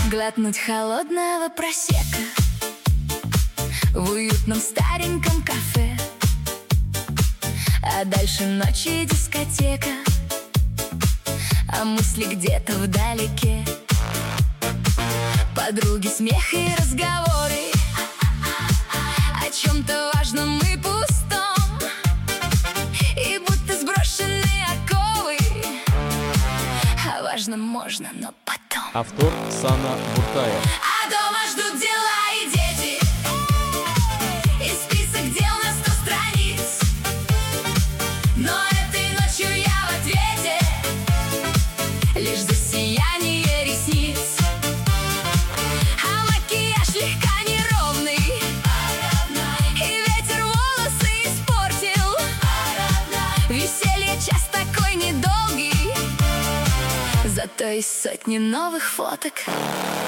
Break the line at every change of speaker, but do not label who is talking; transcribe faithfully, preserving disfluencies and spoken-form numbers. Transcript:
Глотнуть холодного просека в уютном стареньком кафе, а дальше ночь и дискотека, а мысли где-то вдалеке. Подруги, смех и разговоры о чем-то важном и пустом, и будто сброшенные оковы. О важном можно, но потом.
Автор Сана Буртаев.
А дома ждут дела и дети, и список дел на сто страниц. Но этой ночью я в ответе лишь за сияние ресниц. А макияж слегка неровный, и ветер волосы испортил. Веселье час такой недолгий, зато из сотни новых фоток